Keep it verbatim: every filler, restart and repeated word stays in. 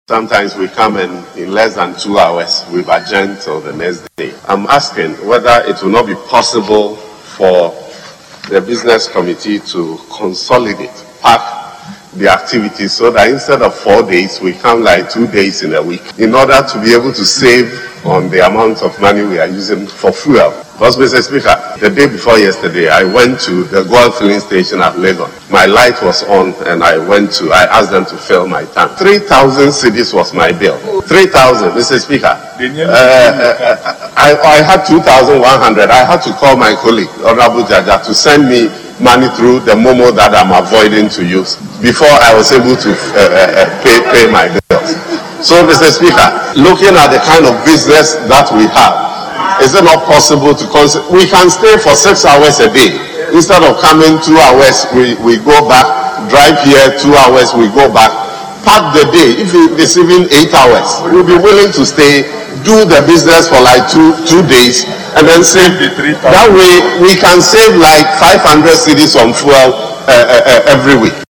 Sometimes we come in in less than two hours, we've adjourned till the next day. I'm asking whether it will not be possible for the business committee to consolidate, pack the activities so that instead of four days, we come like two days in a week in order to be able to save on the amount of money we are using for fuel. Because, Mister Speaker, the day before yesterday, I went to the Gold filling station at Legon. My light was on and I went to, I asked them to fill my tank. three thousand cedis was my bill. three thousand, Mister Speaker. Uh, uh, I, I had two thousand one hundred. I had to call my colleague, Honorable Jaja, to send me money through the Momo that I'm avoiding to use before I was able to uh, uh, pay, pay my bills. So, Mister Speaker, looking at the kind of business that we have, is it not possible to consider, we can stay for six hours a day. Instead of coming two hours, we, we go back, drive here, two hours, we go back. Pack the day, if it's even eight hours, we'll be willing to stay, do the business for like two, two days, and then save the three thousand. That way, we can save like five hundred cedis on fuel uh, uh, uh, every week.